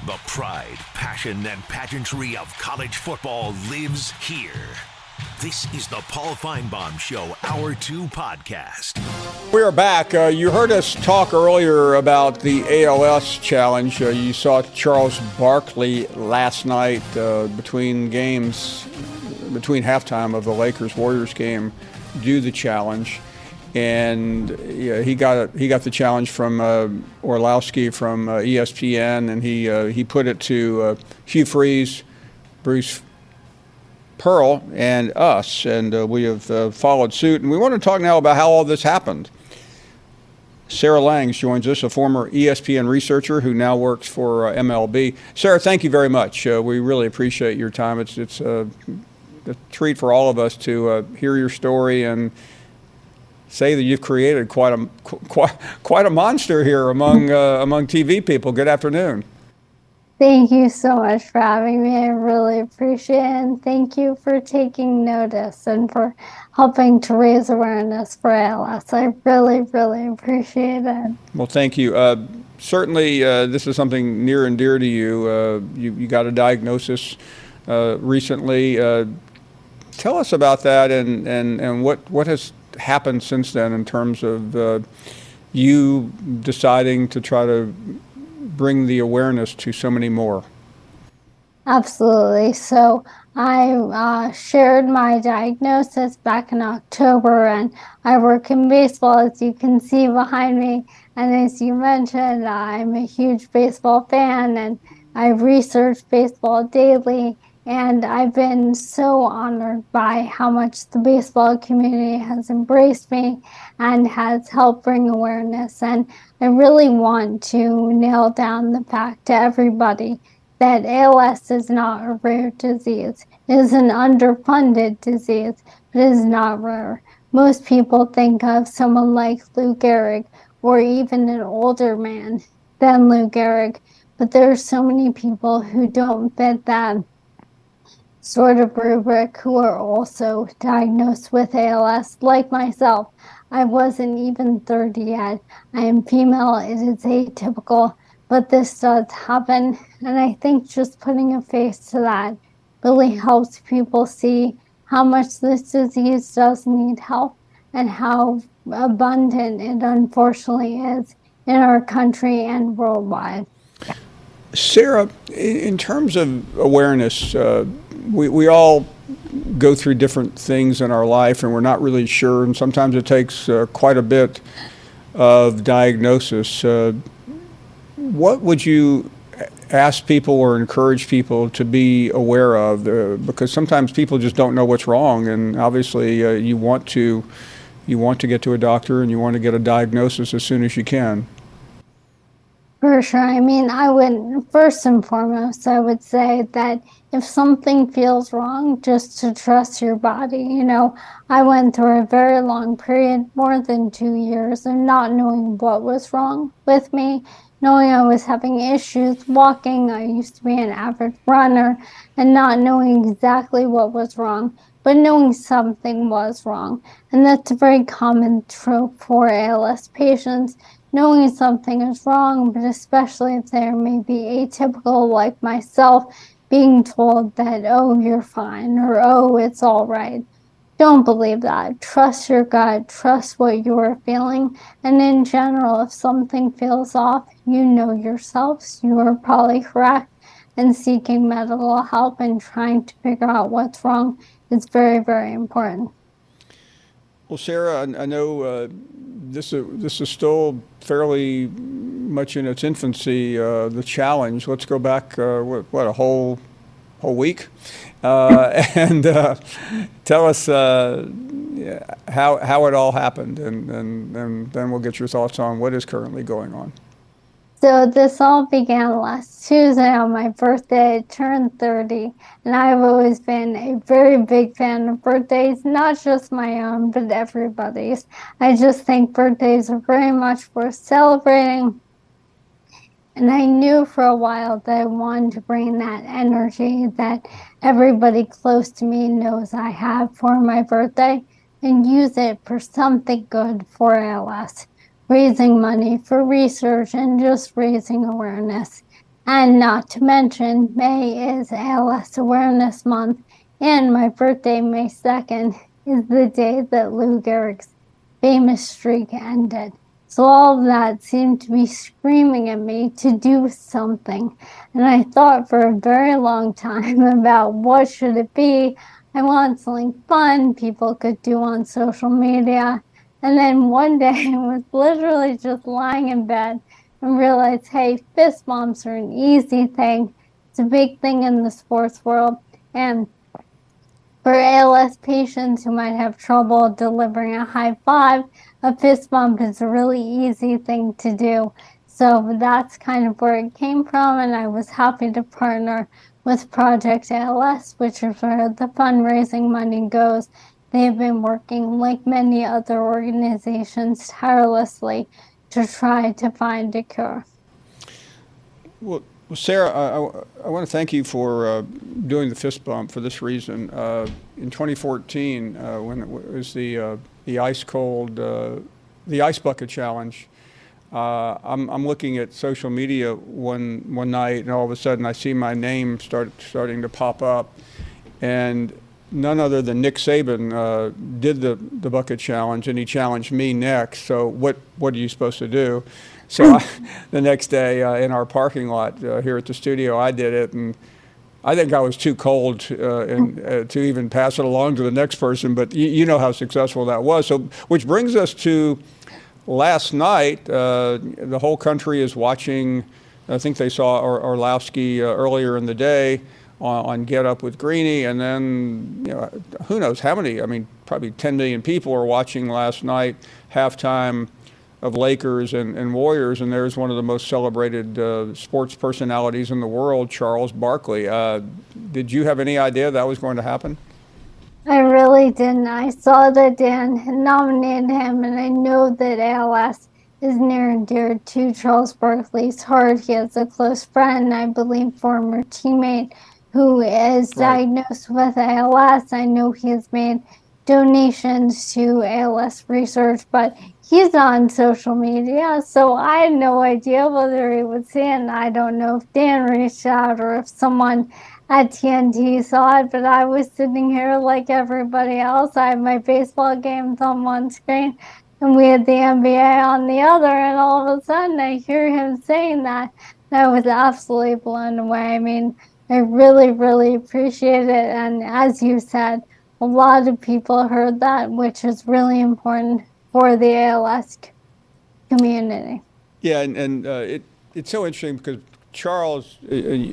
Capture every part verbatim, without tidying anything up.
The pride, passion, and pageantry of college football lives here. This is the Paul Feinbaum Show, Hour two podcast. We are back. Uh, you heard us talk earlier about the A L S challenge. Uh, you saw Charles Barkley last night uh, between games, between halftime of the Lakers-Warriors game, do the challenge. And yeah, he got it, he got the challenge from uh, Orlowski from uh, E S P N, and he uh, he put it to uh, Hugh Freeze, Bruce Pearl, and us, and uh, we have uh, followed suit. And we want to talk now about how all this happened. Sarah Langs joins us, a former E S P N researcher who now works for uh, M L B. Sarah, thank you very much. Uh, we really appreciate your time. It's it's uh, a treat for all of us to uh, hear your story and say that you've created quite a quite quite a monster here among uh, among T V people. Good afternoon. Thank you so much for having me. I really appreciate it, and thank you for taking notice and for helping to raise awareness for A L S. I really, really appreciate it. Well, thank you. Uh, certainly, uh, this is something near and dear to you. Uh, you, you got a diagnosis uh, recently. Uh, tell us about that and, and, and what, what has happened since then in terms of uh, you deciding to try to bring the awareness to so many more. Absolutely. So I uh, shared my diagnosis back in October, and I work in baseball, as you can see behind me. And as you mentioned, I'm a huge baseball fan, and I research baseball daily. And I've been so honored by how much the baseball community has embraced me and has helped bring awareness. And I really want to nail down the fact to everybody that A L S is not a rare disease. It is an underfunded disease, but it is not rare. Most people think of someone like Lou Gehrig or even an older man than Lou Gehrig, but there are so many people who don't fit that sort of rubric who are also diagnosed with A L S, like myself. I wasn't even thirty yet. I am female. It is atypical, but this does happen. And I think just putting a face to that really helps people see how much this disease does need help and how abundant it unfortunately is in our country and worldwide. Sarah, in terms of awareness, uh, we, we all go through different things in our life and we're not really sure, and sometimes it takes uh, quite a bit of diagnosis. Uh, what would you ask people or encourage people to be aware of? Uh, because sometimes people just don't know what's wrong, and obviously uh, you want to you want to get to a doctor and you want to get a diagnosis as soon as you can. For sure. I mean, I would, first and foremost, I would say that if something feels wrong, just to trust your body. You know, I went through a very long period, more than two years, of not knowing what was wrong with me, knowing I was having issues walking. I used to be an average runner, and not knowing exactly what was wrong, but knowing something was wrong. And that's a very common trope for A L S patients. Knowing something is wrong, but especially if they may be atypical like myself, being told that, oh, you're fine, or oh, it's all right. Don't believe that. Trust your gut, trust what you are feeling. And in general, if something feels off, you know yourselves, you are probably correct. And seeking medical help and trying to figure out what's wrong is very, very important. Well, Sarah, I, I know uh, this, uh, this is still fairly much in its infancy, uh, the challenge. Let's go back, uh, what, what, a whole whole week? Uh, and uh, tell us uh, how, how it all happened, and, and, and then we'll get your thoughts on what is currently going on. So this all began last Tuesday on my birthday. I turned thirty, and I've always been a very big fan of birthdays, not just my own, but everybody's. I just think birthdays are very much worth celebrating. And I knew for a while that I wanted to bring that energy that everybody close to me knows I have for my birthday and use it for something good for A L S. Raising money for research and just raising awareness. And not to mention, May is A L S Awareness Month, and my birthday, May second, is the day that Lou Gehrig's famous streak ended. So all of that seemed to be screaming at me to do something. And I thought for a very long time about what should it be. I want something fun people could do on social media. And then one day I was literally just lying in bed and realized, hey, fist bumps are an easy thing. It's a big thing in the sports world. And for A L S patients who might have trouble delivering a high five, a fist bump is a really easy thing to do. So that's kind of where it came from, and I was happy to partner with Project A L S, which is where the fundraising money goes. They have been working, like many other organizations, tirelessly to try to find a cure. Well, Sarah, I, I, I want to thank you for uh, doing the fist bump for this reason. Uh, in twenty fourteen, uh, when it was the uh, the ice cold, uh, the ice bucket challenge, uh, I'm, I'm looking at social media one one night, and all of a sudden I see my name start starting to pop up, and none other than Nick Saban uh, did the the bucket challenge, and he challenged me next. So what what are you supposed to do? So I, the next day uh, in our parking lot uh, here at the studio, I did it, and I think I was too cold uh, and, uh, to even pass it along to the next person, but you, you know how successful that was. So, which brings us to last night. Uh, the whole country is watching. I think they saw Or- Orlowski uh, earlier in the day on, on Get Up with Greeny, and then you know, who knows how many, I mean, probably ten million people are watching last night, halftime of Lakers and, and Warriors, and there's one of the most celebrated uh, sports personalities in the world, Charles Barkley. Uh, did you have any idea that was going to happen? I really didn't. I saw that Dan had nominated him, and I know that A L S is near and dear to Charles Barkley's heart. He has a close friend, I believe former teammate, who is Right. diagnosed with A L S. I know he has made donations to A L S research, but he's on social media, so I had no idea whether he would see it. And I don't know if Dan reached out or if someone at T N T saw it, but I was sitting here like everybody else. I had my baseball games on one screen, and we had the N B A on the other, and all of a sudden I hear him saying that. And I was absolutely blown away. I mean, I really, really appreciate it, and as you said, a lot of people heard that, which is really important for the A L S community. Yeah, and, and uh, it, it's so interesting because Charles, uh,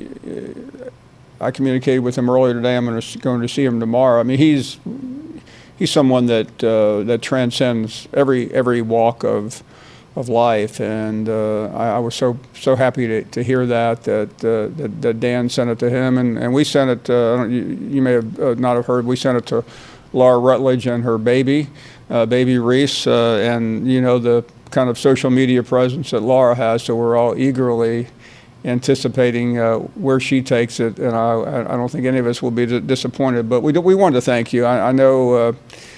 uh, I communicated with him earlier today. I'm going to, going to see him tomorrow. I mean, he's he's someone that uh, that transcends every every walk of of life, and uh, I, I was so so happy to, to hear that that, uh, that that Dan sent it to him, and, and we sent it. Uh, I don't, you, you may have uh, not have heard. We sent it to Laura Rutledge and her baby, uh, baby Reese, uh, and you know the kind of social media presence that Laura has. So we're all eagerly anticipating uh, where she takes it, and I, I don't think any of us will be disappointed. But we we wanted to thank you. I, I know. Uh,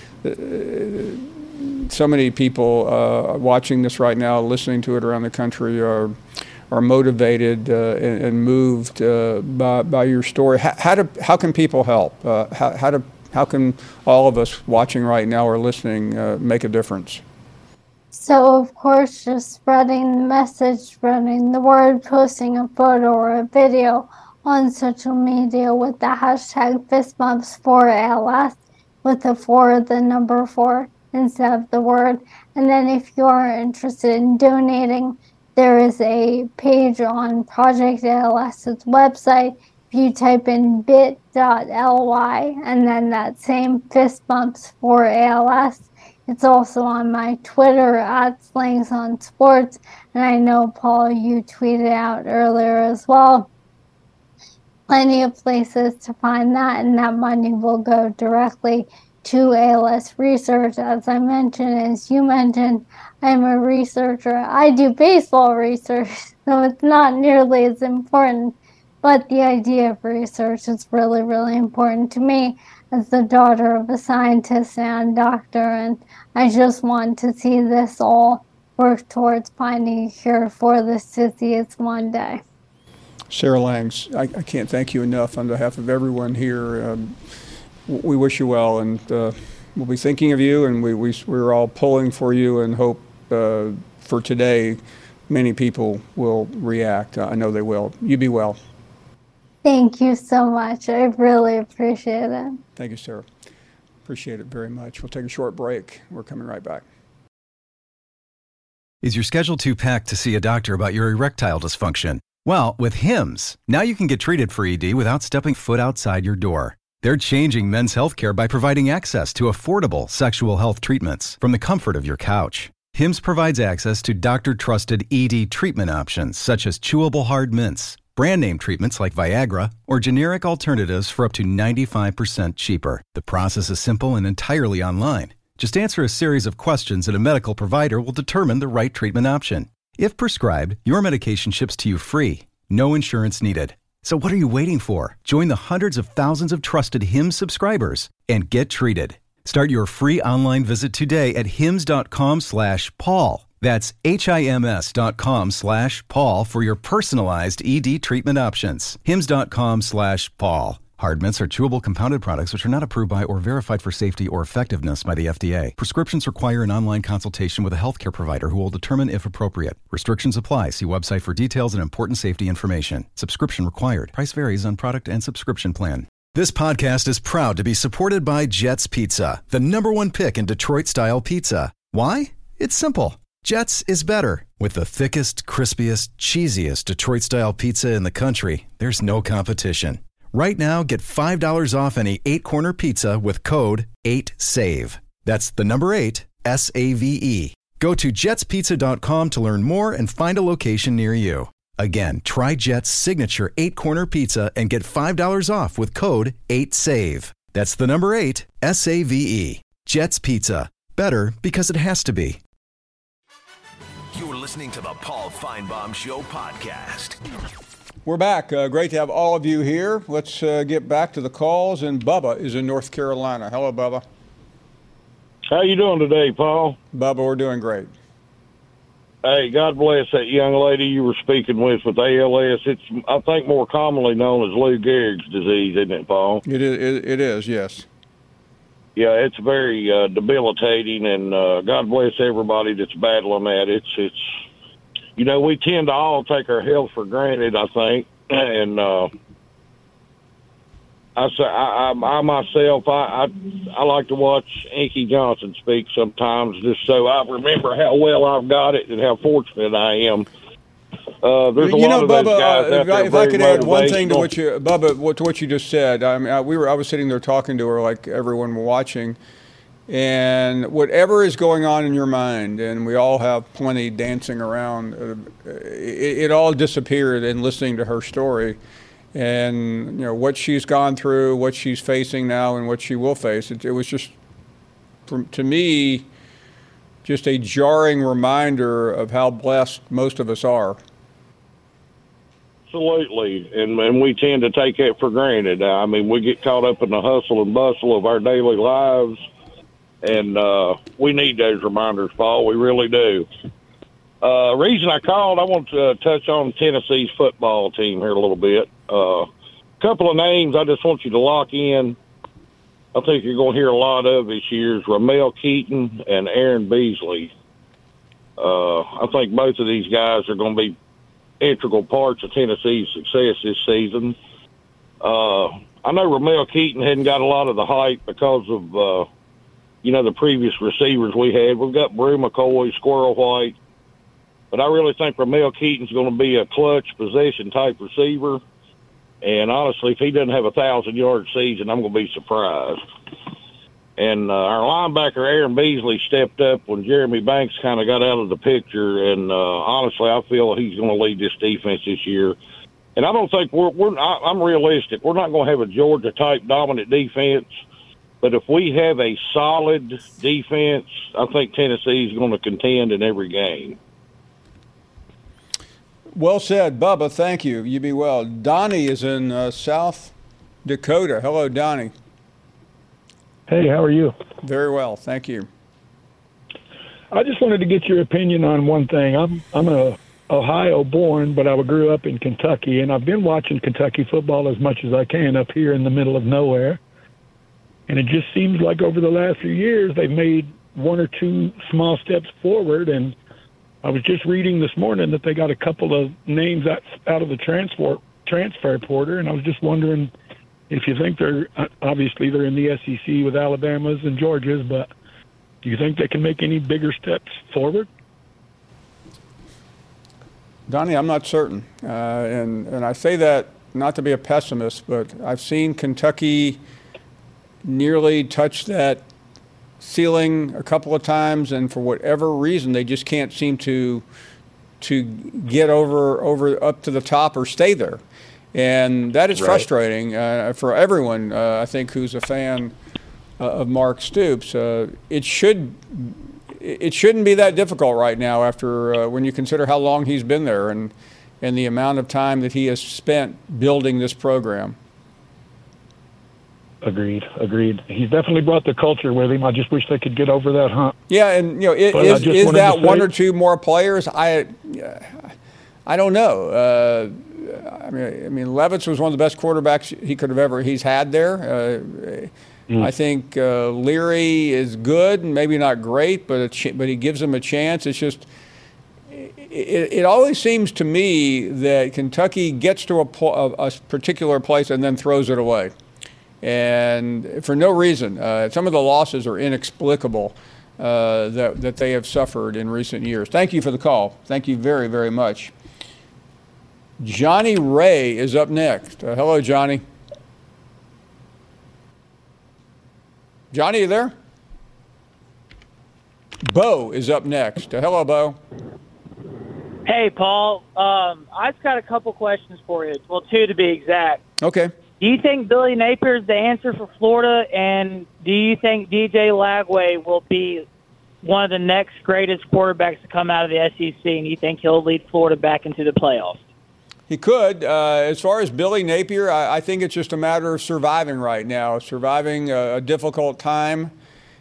So many people uh, watching this right now, listening to it around the country, are are motivated uh, and, and moved uh, by by your story. How, how do how can people help? Uh, how how do how can all of us watching right now or listening uh, make a difference? So of course, just spreading the message, spreading the word, posting a photo or a video on social media with the hashtag fist bumps for A L S, with the four, the number four, instead of the word. And then if you are interested in donating, there is a page on Project ALS's website. If you type in bit.ly and then that same fist bumps for A L S, it's also on my Twitter at Slangs on Sports. And I know, Paul, you tweeted out earlier as well. Plenty of places to find that, and that money will go directly to A L S research. As I mentioned, as you mentioned, I'm a researcher. I do baseball research, so it's not nearly as important, but the idea of research is really, really important to me as the daughter of a scientist and doctor, and I just want to see this all work towards finding a cure for this disease one day. Sarah Langs, I, I can't thank you enough on behalf of everyone here. Um, we wish you well, and uh, we'll be thinking of you, and we, we, we're all pulling for you and hope uh, for today many people will react. I know they will. You be well. Thank you so much. I really appreciate it. Thank you, Sarah. Appreciate it very much. We'll take a short break. We're coming right back. Is your schedule too packed to see a doctor about your erectile dysfunction? Well, with Hims, now you can get treated for E D without stepping foot outside your door. They're changing men's healthcare by providing access to affordable sexual health treatments from the comfort of your couch. Hims provides access to doctor-trusted E D treatment options such as chewable hard mints, brand name treatments like Viagra, or generic alternatives for up to ninety-five percent cheaper. The process is simple and entirely online. Just answer a series of questions and a medical provider will determine the right treatment option. If prescribed, your medication ships to you free. No insurance needed. So what are you waiting for? Join the hundreds of thousands of trusted Hims subscribers and get treated. Start your free online visit today at hims.com slash Paul. That's H-I-M-S dot com slash Paul for your personalized E D treatment options. Hims.com slash Paul. Hard mints are chewable compounded products which are not approved by or verified for safety or effectiveness by the F D A. Prescriptions require an online consultation with a healthcare provider who will determine if appropriate. Restrictions apply. See website for details and important safety information. Subscription required. Price varies on product and subscription plan. This podcast is proud to be supported by Jets Pizza, the number one pick in Detroit-style pizza. Why? It's simple. Jets is better. With the thickest, crispiest, cheesiest Detroit-style pizza in the country, there's no competition. Right now, get five dollars off any eight-corner pizza with code eight save. That's the number eight, S A V E. Go to jets pizza dot com to learn more and find a location near you. Again, try Jet's signature eight-corner pizza and get five dollars off with code eight save. That's the number eight, S A V E. Jet's Pizza. Better because it has to be. You're listening to the Paul Finebaum Show podcast. We're back. Uh, great to have all of you here. Let's uh, get back to the calls. And Bubba is in North Carolina. Hello, Bubba. How you doing today, Paul? Bubba, we're doing great. Hey, God bless that young lady you were speaking with with A L S. It's, I think, more commonly known as Lou Gehrig's disease, isn't it, Paul? It is, it, it is yes. Yeah, it's very uh, debilitating, and uh, God bless everybody that's battling that. It's, it's, you know, we tend to all take our health for granted, I think, and uh, I say I, I, I myself, I, I I like to watch Inky Johnson speak sometimes, just so I remember how well I've got it and how fortunate I am. Uh, there's a you lot know, of those Bubba, guys uh, out if, there I, if I could add one thing to motivational. what you, Bubba, what, to what you just said. I mean, I, we were, I was sitting there talking to her like everyone watching, and whatever is going on in your mind, and we all have plenty dancing around, uh, it, it all disappeared in listening to her story, and you know what she's gone through, what she's facing now, and what she will face. It, it was just, from, to me, just a jarring reminder of how blessed most of us are. Absolutely, and and we tend to take it for granted. I mean, we get caught up in the hustle and bustle of our daily lives, and uh, we need those reminders, Paul. We really do. Uh, reason I called, I want to touch on Tennessee's football team here a little bit. A uh, couple of names I just want you to lock in. I think you're going to hear a lot of this year is Ramel Keaton and Aaron Beasley. Uh, I think both of these guys are going to be integral parts of Tennessee's success this season. Uh, I know Ramel Keaton hadn't got a lot of the hype because of, uh, you know, the previous receivers we had. We've got Brew McCoy, Squirrel White, but I really think Ramel Keaton's going to be a clutch possession-type receiver. And honestly, if he doesn't have a thousand-yard season, I'm going to be surprised. And uh, our linebacker, Aaron Beasley, stepped up when Jeremy Banks kind of got out of the picture. And uh, honestly, I feel he's going to lead this defense this year. And I don't think we're, we're I, I'm realistic. We're not going to have a Georgia-type dominant defense. But if we have a solid defense, I think Tennessee is going to contend in every game. Well said, Bubba. Thank you. You be well. Donnie is in uh, South Dakota. Hello, Donnie. Hey, how are you? Very well, thank you. I just wanted to get your opinion on one thing. I'm I'm a Ohio born, but I grew up in Kentucky, and I've been watching Kentucky football as much as I can up here in the middle of nowhere. And it just seems like over the last few years they've made one or two small steps forward. And I was just reading this morning that they got a couple of names out, out of the transfer transfer portal, and I was just wondering if you think they're obviously they're in the S E C with Alabama's and Georgia's, but do you think they can make any bigger steps forward? Donnie, I'm not certain, uh, and and I say that not to be a pessimist, but I've seen Kentucky nearly touch that ceiling a couple of times, and for whatever reason, they just can't seem to to get over over up to the top or stay there, and that is right. frustrating uh, for everyone. Uh, I think who's a fan uh, of Mark Stoops. Uh, it should. It shouldn't be that difficult right now after uh, when you consider how long he's been there and and the amount of time that he has spent building this program. Agreed, agreed. He's definitely brought the culture with him. I just wish they could get over that hump. Yeah, and you know, it, is, is that say, one or two more players? I I don't know. Uh, I mean, I mean, Levis was one of the best quarterbacks he could have ever he's had there. Uh, Mm. I think uh, Leary is good, maybe not great, but a ch- but he gives them a chance. It's just, it, it always seems to me that Kentucky gets to a, po- a particular place and then throws it away, and for no reason. Uh, some of the losses are inexplicable uh, that that they have suffered in recent years. Thank you for the call. Thank you very, very much. Johnny Ray is up next. Uh, hello, Johnny. Johnny, you there? Bo is up next. Uh, hello, Bo. Hey, Paul. Um, I've got a couple questions for you. Well, two to be exact. Okay. Do you think Billy Napier is the answer for Florida, and do you think D J Lagway will be one of the next greatest quarterbacks to come out of the S E C, and you think he'll lead Florida back into the playoffs? He could. Uh, as far as Billy Napier, I, I think it's just a matter of surviving right now, surviving a, a difficult time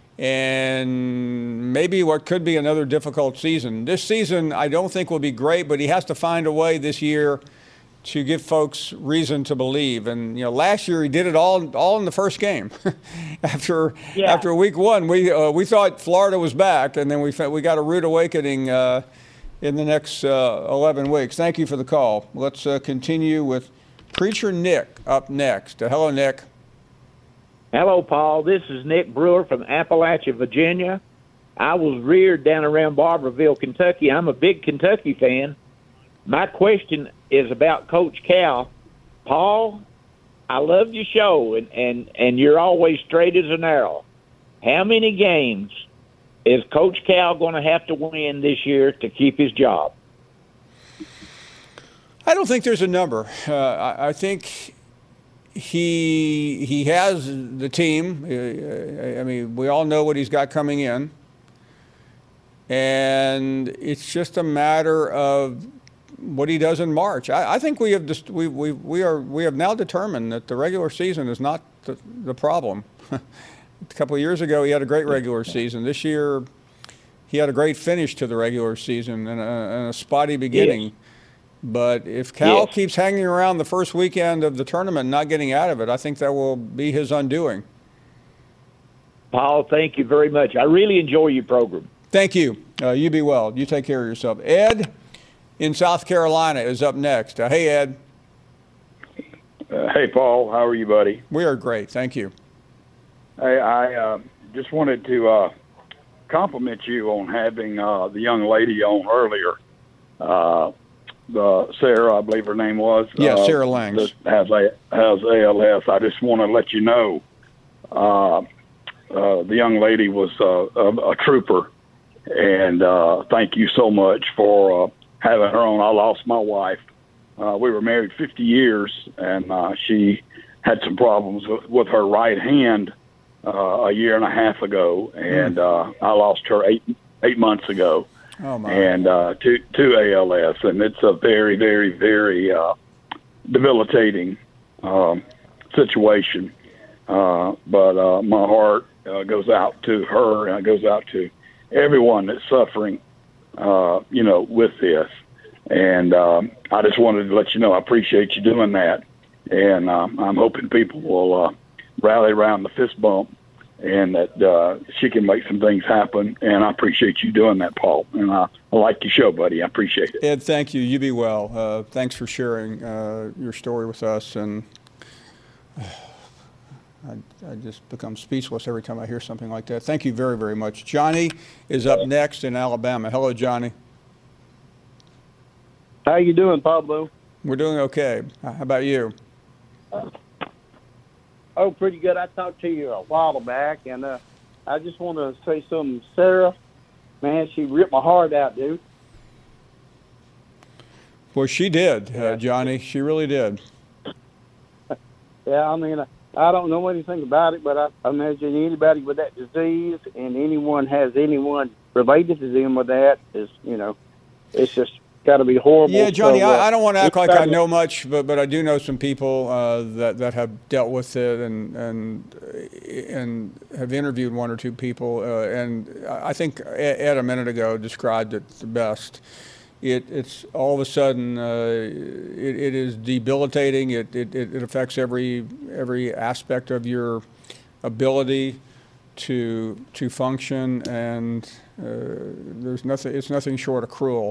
and maybe what could be another difficult season. This season I don't think will be great, but he has to find a way this year to give folks reason to believe. And, you know, last year he did it all all in the first game. after yeah. after week one, we uh, we thought Florida was back, and then we we got a rude awakening uh, in the next uh, eleven weeks. Thank you for the call. Let's uh, continue with Preacher Nick up next. Uh, hello, Nick. Hello, Paul. This is Nick Brewer from Appalachia, Virginia. I was reared down around Barberville, Kentucky. I'm a big Kentucky fan. My question is about Coach Cal. Paul, I love your show, and, and, and you're always straight as an arrow. How many games is Coach Cal going to have to win this year to keep his job? I don't think there's a number. Uh, I, I think he he has the team. Uh, I mean, we all know what he's got coming in. And it's just a matter of what he does in March. I, I think we have just, we, we, we, are, we have now determined that the regular season is not the, the problem. A couple of years ago, he had a great regular season. This year, he had a great finish to the regular season and a, and a spotty beginning. Yes. But if Cal yes. keeps hanging around the first weekend of the tournament and not getting out of it, I think that will be his undoing. Paul, thank you very much. I really enjoy your program. Thank you. Uh, you be well. You take care of yourself. Ed in South Carolina is up next. Uh, hey, Ed. Uh, hey, Paul. How are you, buddy? We are great. Thank you. Hey, I uh, just wanted to uh, compliment you on having uh, the young lady on earlier. Uh, the Sarah, I believe her name was. Yeah, uh, Sarah Lang. That has, a, has A L S. I just want to let you know uh, uh, the young lady was uh, a, a trooper. And uh, thank you so much for uh, having her on. I lost my wife. Uh, we were married fifty years, and uh, she had some problems with, with her right hand uh, a year and a half ago, and uh, I lost her eight eight months ago. Oh my. And uh, to to A L S, and it's a very, very, very uh, debilitating um, situation. Uh, but uh, my heart uh, goes out to her, and it goes out to everyone that's suffering, uh, you know, with this. And um, I just wanted to let you know I appreciate you doing that. And um, I'm hoping people will uh, rally around the fist bump and that uh, she can make some things happen. And I appreciate you doing that, Paul. And I, I like your show, buddy. I appreciate it. Ed, thank you. You be well. Uh, thanks for sharing uh, your story with us. And uh, I, I just become speechless every time I hear something like that. Thank you very, very much. Johnny is up next in Alabama. Hello, Johnny. How you doing, Pablo? We're doing okay. How about you? Uh, oh, pretty good. I talked to you a while back, and uh, I just want to say something. Sarah, man, she ripped my heart out, dude. Well, she did, uh, Johnny. She really did. Yeah, I mean, I don't know anything about it, but I imagine anybody with that disease and anyone has anyone related to them with that is, you know, it's just got to be horrible. Yeah, Johnny, so, uh, I, I don't want to act like I know much, but but I do know some people uh, that that have dealt with it and and and have interviewed one or two people, uh, and I think Ed a minute ago described it the best. It it's all of a sudden uh, it, it is debilitating. It, it it affects every every aspect of your ability to to function, and uh, there's nothing. It's nothing short of cruel.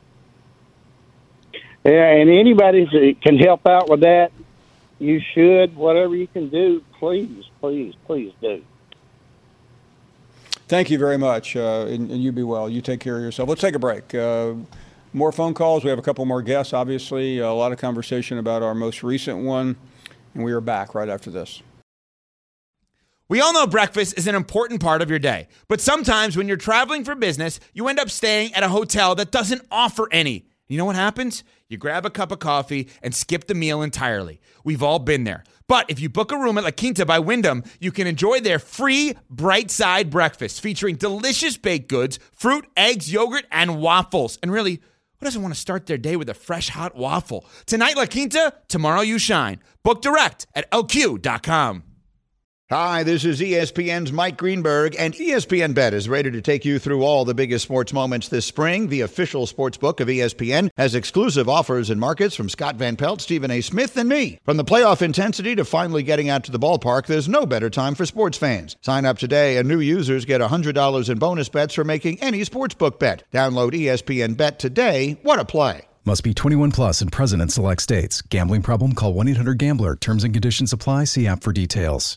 Yeah, and anybody that can help out with that, you should. Whatever you can do, please, please, please do. Thank you very much, uh, and, and you be well. You take care of yourself. Let's take a break. Uh, more phone calls. We have a couple more guests, obviously. A lot of conversation about our most recent one, and we are back right after this. We all know breakfast is an important part of your day, but sometimes when you're traveling for business, you end up staying at a hotel that doesn't offer any. You know what happens? You grab a cup of coffee and skip the meal entirely. We've all been there. But if you book a room at La Quinta by Wyndham, you can enjoy their free Bright Side breakfast featuring delicious baked goods, fruit, eggs, yogurt, and waffles. And really, who doesn't want to start their day with a fresh, hot waffle? Tonight, La Quinta, tomorrow you shine. Book direct at L Q dot com. Hi, this is E S P N's Mike Greenberg, and E S P N Bet is ready to take you through all the biggest sports moments this spring. The official sports book of E S P N has exclusive offers and markets from Scott Van Pelt, Stephen A. Smith, and me. From the playoff intensity to finally getting out to the ballpark, there's no better time for sports fans. Sign up today, and new users get one hundred dollars in bonus bets for making any sportsbook bet. Download E S P N Bet today. What a play. Must be twenty-one plus and present in select states. Gambling problem? Call one eight hundred gambler. Terms and conditions apply. See app for details.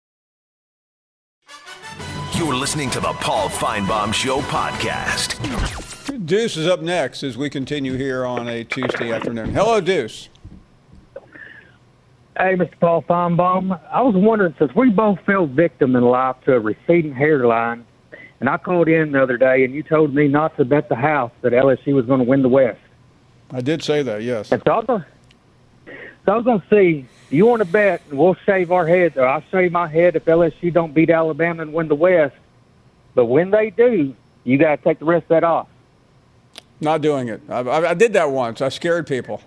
You're listening to the Paul Feinbaum Show podcast. Deuce is up next as we continue here on a Tuesday afternoon. Hello, Deuce. Hey, Mister Paul Feinbaum. I was wondering, since we both fell victim in life to a receding hairline, and I called in the other day, and you told me not to bet the house that L S U was going to win the West. I did say that, yes. And so I was going so I was going to see, do you want to bet, and we'll shave our heads, or I'll shave my head if L S U don't beat Alabama and win the West. But when they do, you got to take the rest of that off. Not doing it. I, I, I did that once. I scared people.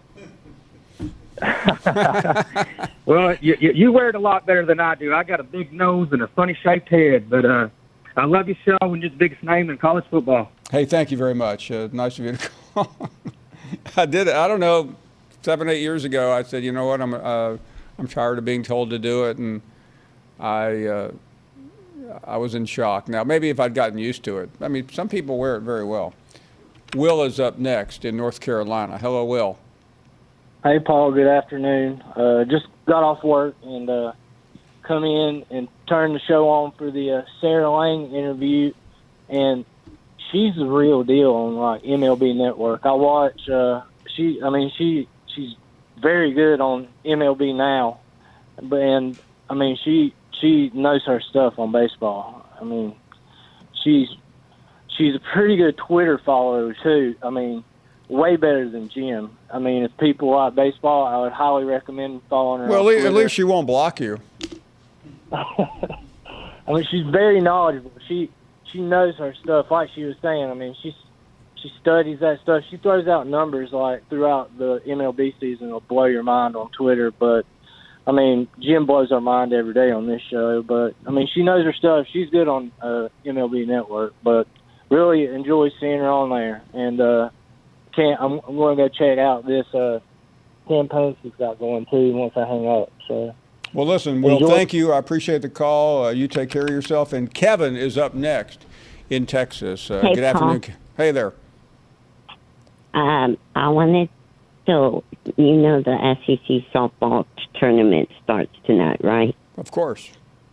Well, you, you, you wear it a lot better than I do. I got a big nose and a funny-shaped head, but uh, I love your show and you're the biggest name in college football. Hey, thank you very much. Uh, nice of you to call. I did it. I don't know, seven, eight years ago, I said, you know what, I'm uh, I'm tired of being told to do it, and I uh, I was in shock. Now, maybe if I'd gotten used to it. I mean, some people wear it very well. Will is up next in North Carolina. Hello, Will. Hey, Paul. Good afternoon. Uh, just got off work and uh, come in and turned the show on for the uh, Sarah Lang interview, and she's the real deal on like M L B Network. I watch. Uh, she. I mean, she. She's very good on M L B Now, but and I mean, she she knows her stuff on baseball. I mean, she's she's a pretty good Twitter follower too. I mean, way better than Jim. I mean, if people like baseball, I would highly recommend following her. Well, at, at least she won't block you. I mean, she's very knowledgeable. She she knows her stuff. Like she was saying, I mean, she's she studies that stuff. She throws out numbers like throughout the M L B season. It'll blow your mind on Twitter. But I mean, Jim blows our mind every day on this show. But I mean, she knows her stuff. She's good on uh, M L B Network. But really enjoy seeing her on there. And uh, can't. I'm, I'm going to go check out this uh, ten post he's got going too once I hang up. So. Well, listen, Will, Enjoy. thank you. I appreciate the call. Uh, you take care of yourself. And Kevin is up next in Texas. Uh, Hey, good afternoon. Paul. Hey there. Um, I wanted to, you know, the S E C softball t- tournament starts tonight, right? Of course.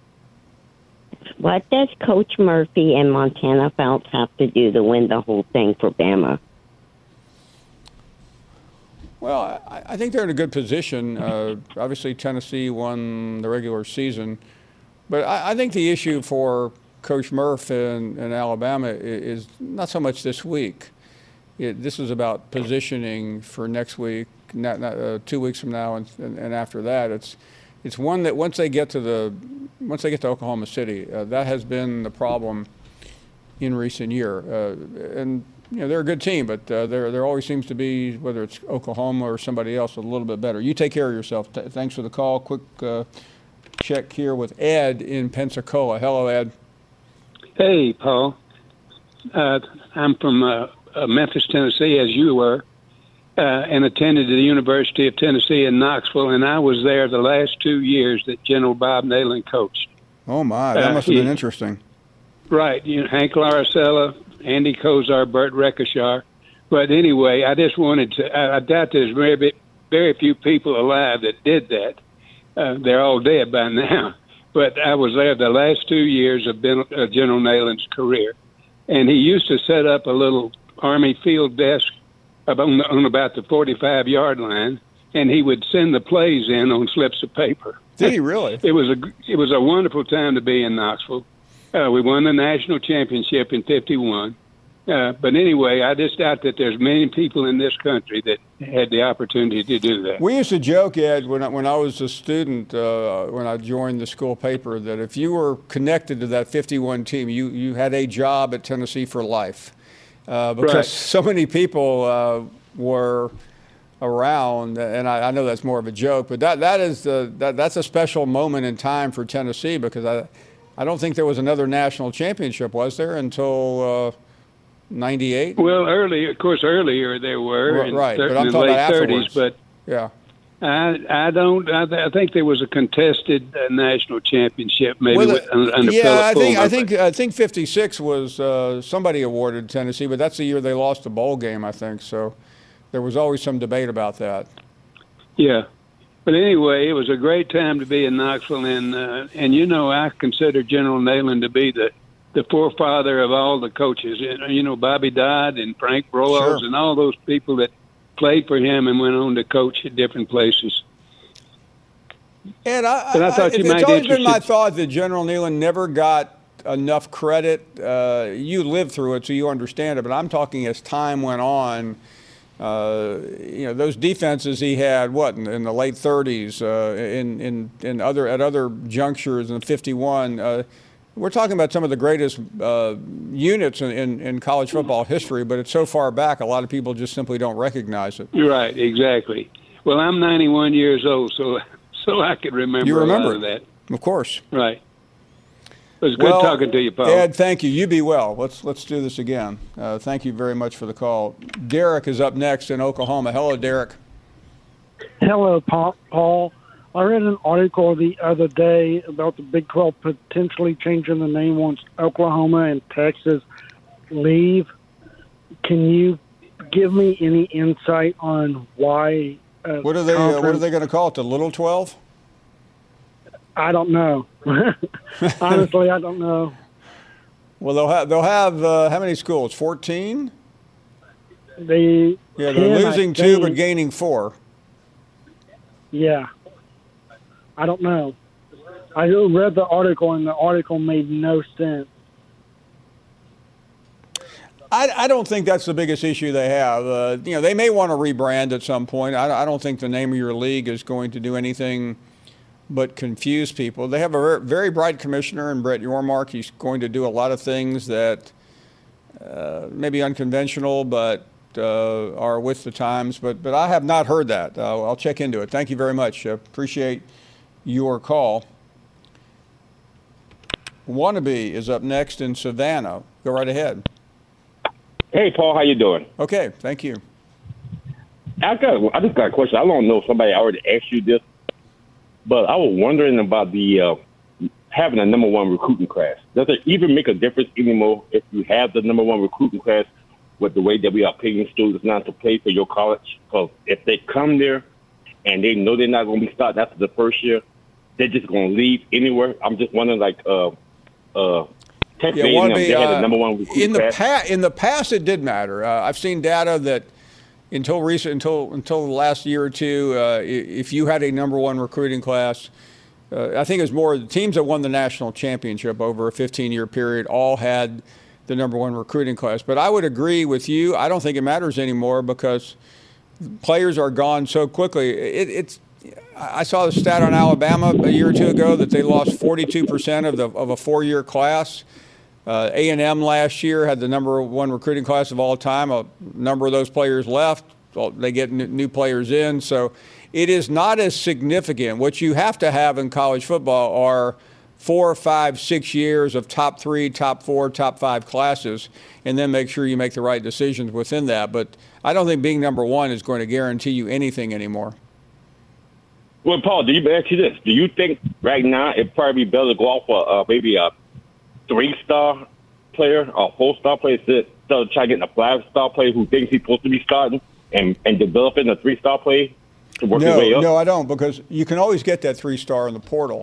What does Coach Murphy and Montana Phelps have to do to win the whole thing for Bama? Well, I, I think they're in a good position. Uh, obviously, Tennessee won the regular season. But I, I think the issue for Coach Murph in, in Alabama is, is not so much this week. It, this is about positioning for next week, not, not, uh, two weeks from now, and, and, and after that. It's it's one that once they get to the once they get to Oklahoma City, uh, that has been the problem in recent year. Uh, and you know they're a good team, but uh, there there always seems to be, whether it's Oklahoma or somebody else, a little bit better. You take care of yourself. Th- thanks for the call. Quick uh, check here with Ed in Pensacola. Hello, Ed. Hey, Paul. Uh, I'm from uh, uh, Memphis, Tennessee, as you were, uh, and attended the University of Tennessee in Knoxville, and I was there the last two years that General Bob Neyland coached. Oh, my. That Uh, must have been he- interesting. Right. You know, Hank Laricella, Andy Kozar, Bert Rekashar. But anyway, I just wanted to, I, I doubt there's very, very few people alive that did that. Uh, they're all dead by now. But I was there the last two years of ben, uh, General Neyland's career. And he used to set up a little Army field desk on, on about the forty-five-yard line, and he would send the plays in on slips of paper. Did he really? It was a, it was a wonderful time to be in Knoxville. Uh, we won the national championship in fifty-one. Uh, but anyway, I just doubt that there's many people in this country that had the opportunity to do that. We used to joke, Ed, when I, when I was a student, uh, when I joined the school paper, that if you were connected to that fifty-one team, you, you had a job at Tennessee for life. Uh, because Right. so many people uh, were around, and I, I know that's more of a joke, but that, that is the, that, that's a special moment in time for Tennessee, because I, I don't think there was another national championship, was there, until uh, ninety-eight? Well, early, of course, earlier there were, Right, in right, but certain I'm in the talking late about thirties. afterwards. But Yeah. I, I don't. I, th- I think there was a contested uh, national championship, maybe Well, with, the- under yeah, Philip I think Fulmer, I think I think fifty-six was uh, somebody awarded Tennessee, but that's the year they lost the bowl game, I think. So there was always some debate about that. Yeah. But anyway, it was a great time to be in Knoxville, and uh, and you know, I consider General Neyland to be the the forefather of all the coaches. You know, you know, Bobby Dodd and Frank Broyles Sure. and all those people that played for him and went on to coach at different places. And I, But I thought you it's might always be been my interested- thought that General Neyland never got enough credit. Uh, you lived through it, so you understand it. But I'm talking as time went on. Uh, you know, those defenses he had, what, in, in the late thirties, uh, in, in, in other, at other junctures in fifty-one. Uh, we're talking about some of the greatest uh, units in, in, in college football history, but it's so far back, a lot of people just simply don't recognize it. You're right, exactly. Well, I'm ninety-one years old, so so I could remember, You remember a lot of that. Of course. Right. It was good Well, talking to you, Paul. Ed, thank you. You be well. Let's let's do this again. Uh, thank you very much for the call. Derek is up next in Oklahoma. Hello, Derek. Hello, Pa- Paul. I read an article the other day about the Big twelve potentially changing the name once Oklahoma and Texas leave. Can you give me any insight on why? Uh, What are they? Uh, what are conference- they going to call it? The Little Twelve? I don't know. Honestly, I don't know. Well, they'll have they'll have uh, how many schools? Fourteen. They Yeah, they're ten, I losing two but think. gaining four. Yeah, I don't know. I read the article, and the article made no sense. I, I don't think that's the biggest issue they have. Uh, you know, they may want to rebrand at some point. I, I don't think the name of your league is going to do anything but confuse people. They have a very, very bright commissioner in Brett Yormark. He's going to do a lot of things that uh, may be unconventional, but uh, are with the times. But but I have not heard that. Uh, I'll check into it. Thank you very much. Uh, appreciate your call. Wannabe is up next in Savannah. Go right ahead. Hey, Paul, how you doing? Okay, thank you. I got. I just got a question. I don't know if somebody already asked you this, but I was wondering about the uh, having a number one recruiting class. Does it even make a difference anymore if you have the number one recruiting class with the way that we are paying students not to play for your college? Because if they come there and they know they're not going to be starting after the first year, they're just going to leave anywhere. I'm just wondering, like, uh, uh, Texas Yeah, A and M, one they be, had a uh, number one recruiting in the class. pa- in the past, it did matter. Uh, I've seen data that until recent, until until the last year or two, uh, if you had a number one recruiting class, uh, I think it was more the teams that won the national championship over a fifteen-year period all had the number one recruiting class. But I would agree with you. I don't think it matters anymore because players are gone so quickly. It, it's I saw the stat on Alabama a year or two ago that they lost forty-two percent of the of a four-year class. Uh, A and M last year had the number one recruiting class of all time. A number of those players left. Well, they get n- new players in. So it is not as significant. What you have to have in college football are four, five, six years of top three, top four, top five classes, and then make sure you make the right decisions within that. But I don't think being number one is going to guarantee you anything anymore. Well, Paul, do you ask you this? Do you think right now it'd probably be better to go off for uh, maybe a three-star player or four-star player instead of trying to get a five-star player who thinks he's supposed to be starting and, and developing a three-star player to work his way No, up? no, I don't, because you can always get that three-star in the portal.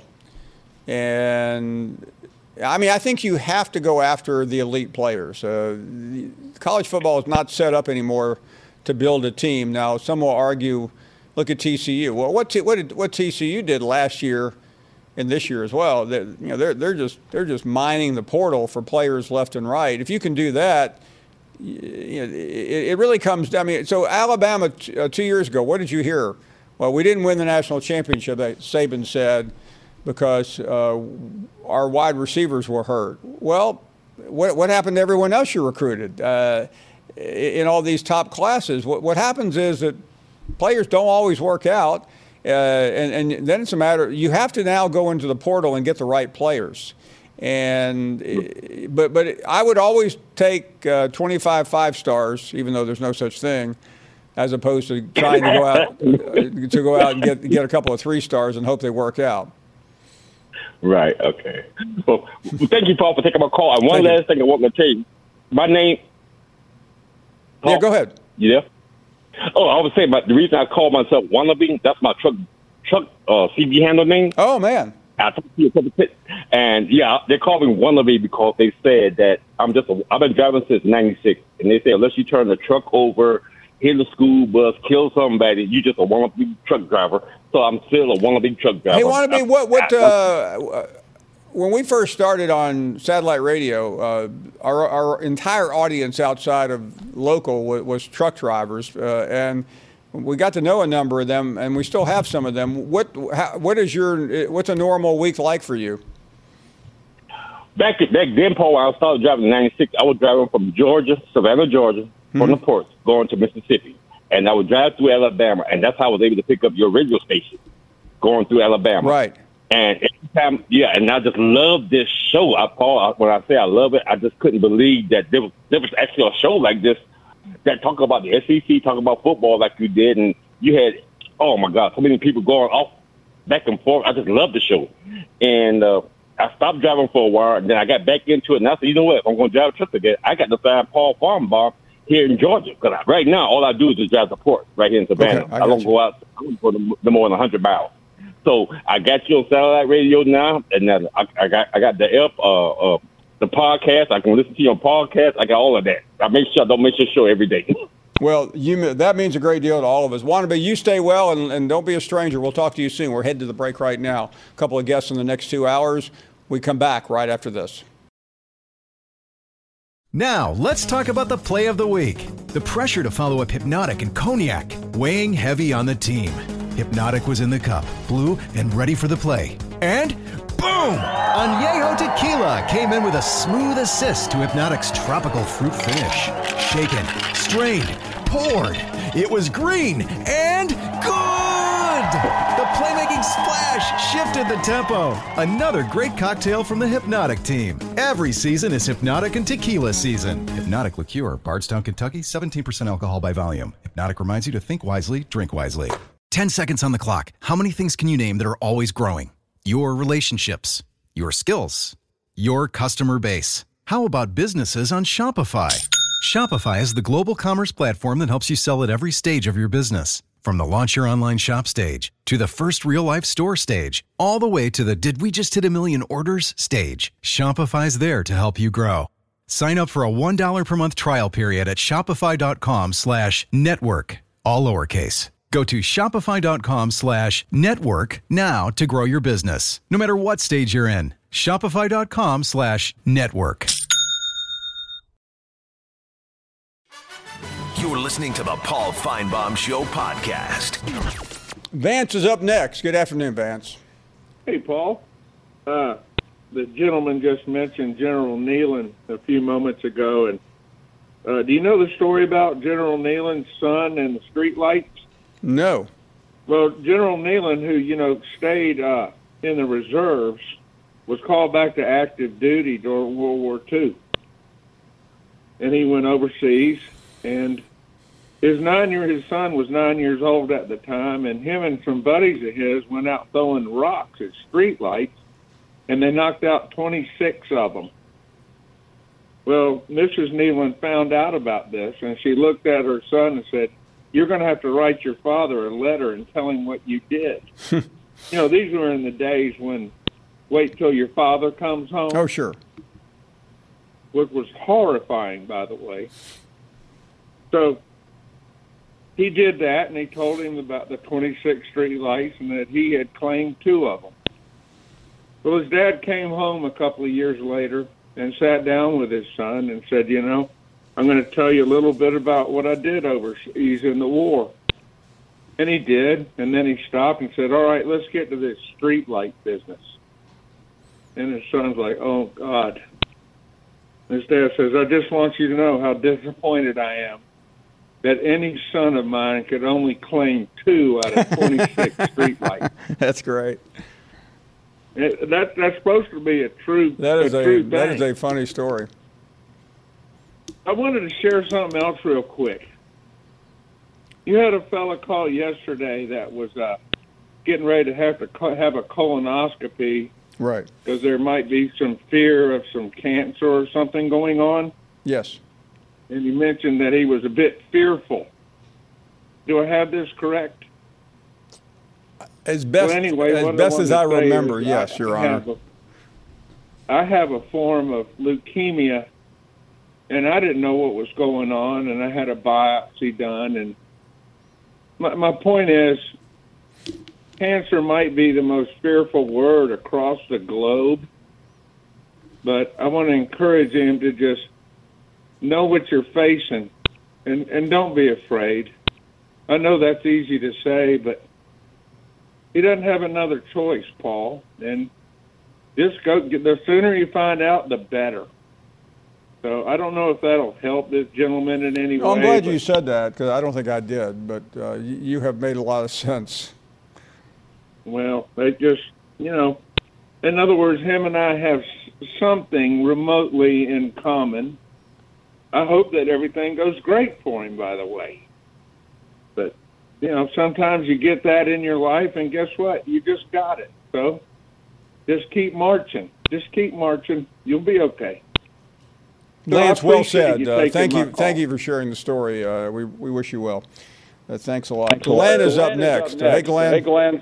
And, I mean, I think you have to go after the elite players. Uh, the, college football is not set up anymore to build a team. Now, some will argue, look at T C U. Well, what T, what, did, what T C U did last year and this year as well, that, you know, they're they're just they're just mining the portal for players left and right. If you can do that, you know, it, it really comes down. I mean, so Alabama t- uh, two years ago, what did you hear? Well, we didn't win the national championship, Saban said, because uh, our wide receivers were hurt. Well, what what happened to everyone else you recruited uh, in all these top classes? What what happens is that players don't always work out. Uh, and, and then it's a matter, you have to now go into the portal and get the right players. And but but I would always take uh, twenty-five five stars, even though there's no such thing, as opposed to trying to go out uh, to go out and get get a couple of three stars and hope they work out. Right. Okay. Well, thank you, Paul, for taking my call. And one Thank last you. thing I want to tell you. My name. Paul, Yeah, go ahead. You there? Oh, I was saying, but the reason I call myself Wannabe, that's my truck truck uh, C V handle name. Oh, man. I talked to you a couple of and yeah, they call me Wannabe because they said that I'm just a, I've been driving since ninety-six, and they say unless you turn the truck over, hit the school bus, kill somebody, you just a wannabe truck driver. So I'm still a wannabe truck driver. Hey, Wannabe, what what uh, when we first started on satellite radio, uh, our our entire audience outside of local was, was truck drivers, uh, and we got to know a number of them, and we still have some of them. What how, what is your what's a normal week like for you? Back back then, Paul, when I started driving in ninety-six, I was driving from Georgia, Savannah, Georgia, mm-hmm. from the ports, going to Mississippi. And I would drive through Alabama, and that's how I was able to pick up your radio station, going through Alabama. Right. And every time, yeah, and I just love this show. I, Paul, when I say I love it, I just couldn't believe that there was, there was actually a show like this that talk about the S E C, talk about football like you did, and you had, oh, my God, so many people going off back and forth. I just love the show. And uh, I stopped driving for a while, and then I got back into it, and I said, you know what, if I'm going to drive a truck again, I got to find Paul Farnbaum here in Georgia, because right now all I do is just drive the port right here in Savannah. Okay, I I, don't you. go out. I don't go no no more than one hundred miles. So I got you on satellite radio now, and uh, I, I got I got the F, uh, uh, the podcast. I can listen to you on podcast. I got all of that. I make sure I don't miss your show every day. Well, you that means a great deal to all of us. Wannabe, you stay well, and, and don't be a stranger. We'll talk to you soon. We're heading to the break right now. A couple of guests in the next two hours. We come back right after this. Now, let's talk about the play of the week. The pressure to follow up Hypnotic and Cognac, weighing heavy on the team. Hypnotic was in the cup, blue, and ready for the play. And boom! Añejo Tequila came in with a smooth assist to Hypnotic's tropical fruit finish. Shaken, strained, poured. It was green and good! The playmaking splash shifted the tempo. Another great cocktail from the Hypnotic team. Every season is Hypnotic and Tequila season. Hypnotic Liqueur, Bardstown, Kentucky, seventeen percent alcohol by volume. Hypnotic reminds you to think wisely, drink wisely. Ten seconds on the clock. How many things can you name that are always growing? Your relationships, your skills, your customer base. How about businesses on Shopify? Shopify is the global commerce platform that helps you sell at every stage of your business. From the launch your online shop stage, to the first real-life store stage, all the way to the did we just hit a million orders stage, Shopify's there to help you grow. Sign up for a one dollar per month trial period at shopify.com slash network, all lowercase. Go to shopify.com slash network now to grow your business, no matter what stage you're in. Shopify.com slash network. You're listening to the Paul Feinbaum Show podcast. Vance is up next. Good afternoon, Vance. Hey, Paul. Uh, the gentleman just mentioned General Nealon a few moments ago, and uh, do you know the story about General Nealon's son and the streetlights? No. Well, General Nealon, who, you know, stayed uh, in the reserves, was called back to active duty during World War Two. And he went overseas, and his nine year his son was nine years old at the time, and him and some buddies of his went out throwing rocks at streetlights, and they knocked out twenty-six of them. Well, Missus Nealon found out about this, and she looked at her son and said, "You're going to have to write your father a letter and tell him what you did." You know, these were in the days when wait till your father comes home. Oh, sure. Which was horrifying, by the way. So he did that, and he told him about the twenty-six street lights and that he had claimed two of them. Well, his dad came home a couple of years later and sat down with his son and said, you know, I'm going to tell you a little bit about what I did overseas in the war. And he did, and then he stopped and said, all right, let's get to this street light business. And his son's like, oh, God. His dad says, I just want you to know how disappointed I am that any son of mine could only claim two out of twenty-six street lights. That's great. It, that, that's supposed to be a true That is a, a, true that thing. is a funny story. I wanted to share something else real quick. You had a fella call yesterday that was uh, getting ready to have to co- have a colonoscopy. Right. Because there might be some fear of some cancer or something going on. Yes. And you mentioned that he was a bit fearful. Do I have this correct? As best, well, anyway, as, what best I as I remember, is yes, I, Your I Honor. Have a, I have a form of leukemia, and I didn't know what was going on, and I had a biopsy done. And my, my point is, cancer might be the most fearful word across the globe, but I want to encourage him to just know what you're facing, and, and don't be afraid. I know that's easy to say, but he doesn't have another choice, Paul. And just go. The sooner you find out, the better. So I don't know if that'll help this gentleman in any Well, way. I'm glad but- you said that, because I don't think I did, but uh, you, you have made a lot of sense. Well, they just, you know, in other words, him and I have s- something remotely in common. I hope that everything goes great for him, by the way. But, you know, sometimes you get that in your life, and guess what? You just got it. So just keep marching. Just keep marching. You'll be okay. So I Lance, well appreciate said. you Uh, taking thank my you, call. thank you for sharing the story. Uh, we we wish you well. Uh, thanks a lot. Thanks a lot. Glenn is up Glenn is up next. Uh, Hey, next. Glenn. Hey, Glenn.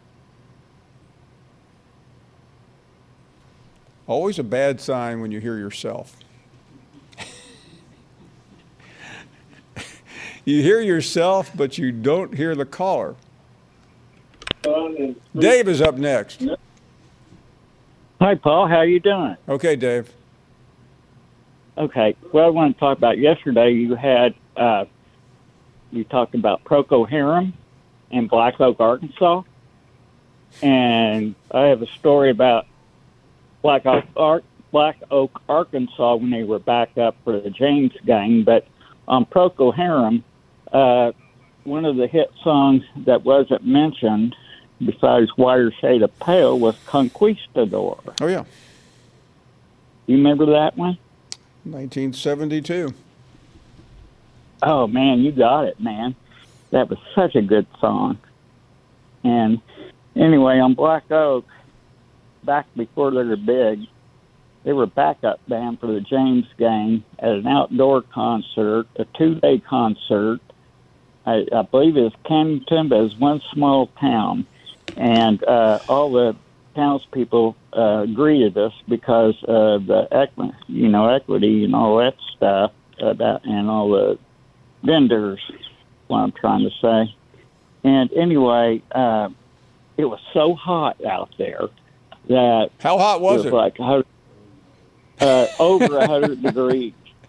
Always a bad sign when you hear yourself. You hear yourself, but you don't hear the caller. Dave is up next. Hi, Paul. How you doing? Okay, Dave. Okay. Well, I want to talk about yesterday. You had uh, you talked about Procol Harum in Black Oak, Arkansas, and I have a story about Black Oak, Ar- Black Oak, Arkansas, when they were back up for the James Gang. But on Procol Harum, uh, one of the hit songs that wasn't mentioned besides Whiter Shade of Pale, was Conquistador. Oh, yeah. You remember that one? nineteen seventy-two. Oh, man, you got it, man. That was such a good song. And anyway, on Black Oak, back before they were big, they were a backup band for the James Gang at an outdoor concert, a two-day concert. I, I believe it was Cannington, but it was one small town. And uh, all the townspeople uh, greeted us because of the equi- you know, equity and all that stuff, about, and all the vendors, what I'm trying to say. And anyway, uh, it was so hot out there that... How hot was it? it? Was like uh, over one hundred degrees.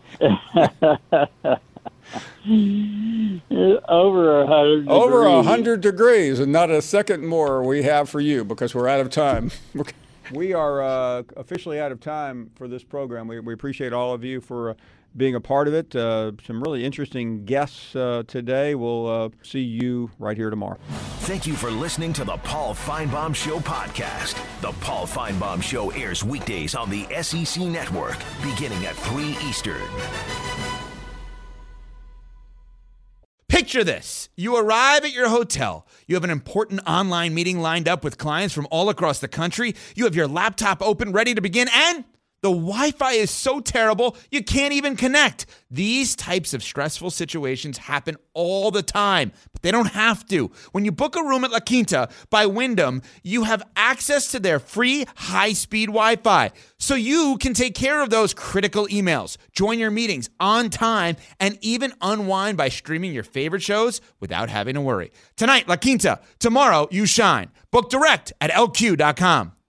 Over a hundred degrees. Over a hundred degrees, and not a second more we have for you because we're out of time. We are uh, officially out of time for this program. We, we appreciate all of you for uh, being a part of it. Uh, some really interesting guests uh, today. We'll uh, see you right here tomorrow. Thank you for listening to the Paul Feinbaum Show podcast. The Paul Feinbaum Show airs weekdays on the S E C Network, beginning at three Eastern. Picture this. You arrive at your hotel. You have an important online meeting lined up with clients from all across the country. You have your laptop open, ready to begin, and the Wi-Fi is so terrible, you can't even connect. These types of stressful situations happen all the time, but they don't have to. When you book a room at La Quinta by Wyndham, you have access to their free high-speed Wi-Fi, so you can take care of those critical emails, join your meetings on time, and even unwind by streaming your favorite shows without having to worry. Tonight, La Quinta. Tomorrow, you shine. Book direct at L Q dot com.